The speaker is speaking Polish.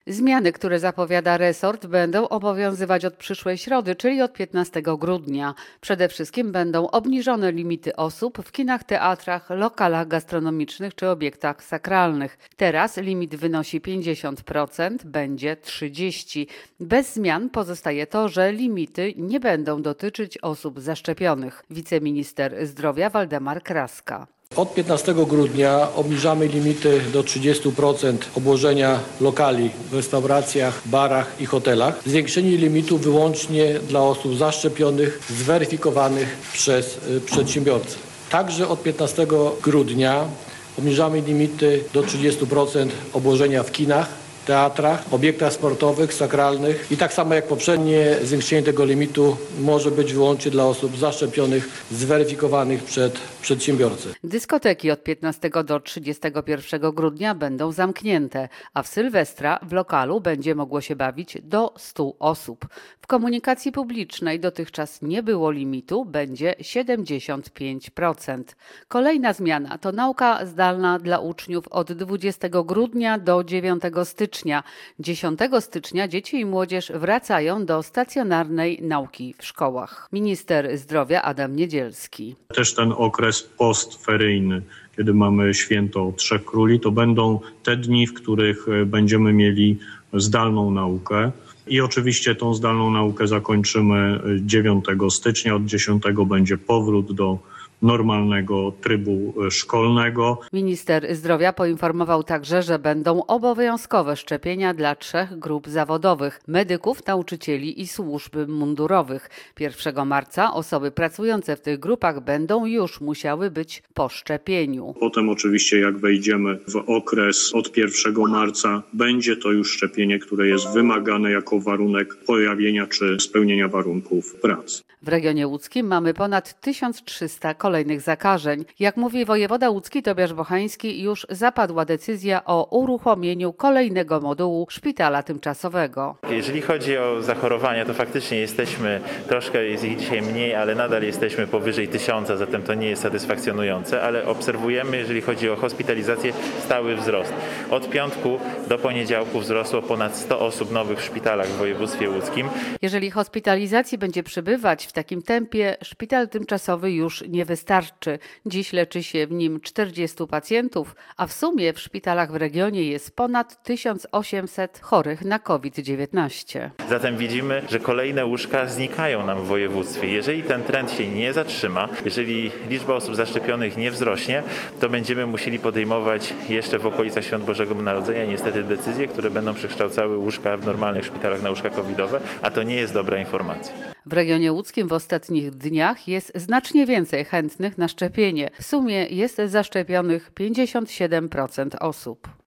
Zmiany, które zapowiada resort, będą obowiązywać od przyszłej środy, czyli od 15 grudnia. Przede wszystkim będą obniżone limity osób w kinach, teatrach, lokalach gastronomicznych czy obiektach sakralnych. Teraz limit wynosi 50%, będzie 30%. Bez zmian pozostaje to, że limity nie będą dotyczyć osób zaszczepionych. Wiceminister zdrowia Waldemar Kraska. Od 15 grudnia obniżamy limity do 30% obłożenia lokali w restauracjach, barach i hotelach. Zwiększenie limitu wyłącznie dla osób zaszczepionych, zweryfikowanych przez przedsiębiorcę. Także od 15 grudnia obniżamy limity do 30% obłożenia w kinach, teatrach, obiektach sportowych, sakralnych i tak samo jak poprzednie zwiększenie tego limitu może być wyłącznie dla osób zaszczepionych, zweryfikowanych przed przedsiębiorcą. Dyskoteki od 15 do 31 grudnia będą zamknięte, a w Sylwestra w lokalu będzie mogło się bawić do 100 osób. W komunikacji publicznej dotychczas nie było limitu, będzie 75%. Kolejna zmiana to nauka zdalna dla uczniów od 20 grudnia do 9 stycznia. 10 stycznia dzieci i młodzież wracają do stacjonarnej nauki w szkołach. Minister zdrowia Adam Niedzielski. Też ten okres postferyjny, kiedy mamy święto Trzech Króli, to będą te dni, w których będziemy mieli zdalną naukę. I oczywiście tą zdalną naukę zakończymy 9 stycznia. Od 10 będzie powrót do normalnego trybu szkolnego. Minister zdrowia poinformował także, że będą obowiązkowe szczepienia dla 3 grup zawodowych: medyków, nauczycieli i służb mundurowych. 1 marca osoby pracujące w tych grupach będą już musiały być po szczepieniu. Potem oczywiście jak wejdziemy w okres od 1 marca, będzie to już szczepienie, które jest wymagane jako warunek pojawienia czy spełnienia warunków pracy. W regionie łódzkim mamy ponad 1300 kolejnych zakażeń. Jak mówi wojewoda łódzki Tobiasz Bochański, już zapadła decyzja o uruchomieniu kolejnego modułu szpitala tymczasowego. Jeżeli chodzi o zachorowania, to faktycznie jesteśmy, troszkę jest ich dzisiaj mniej, ale nadal jesteśmy powyżej 1000, zatem to nie jest satysfakcjonujące, ale obserwujemy, jeżeli chodzi o hospitalizację, stały wzrost. Od piątku do poniedziałku wzrosło ponad 100 osób nowych w szpitalach w województwie łódzkim. Jeżeli hospitalizacji będzie przybywać w takim tempie, szpital tymczasowy już nie wystarczy. Dziś leczy się w nim 40 pacjentów, a w sumie w szpitalach w regionie jest ponad 1800 chorych na COVID-19. Zatem widzimy, że kolejne łóżka znikają nam w województwie. Jeżeli ten trend się nie zatrzyma, jeżeli liczba osób zaszczepionych nie wzrośnie, to będziemy musieli podejmować jeszcze w okolicach Świąt Bożego Narodzenia niestety decyzje, które będą przekształcały łóżka w normalnych szpitalach na łóżka covidowe, a to nie jest dobra informacja. W regionie łódzkim w ostatnich dniach jest znacznie więcej chętnych na szczepienie. W sumie jest zaszczepionych 57% osób.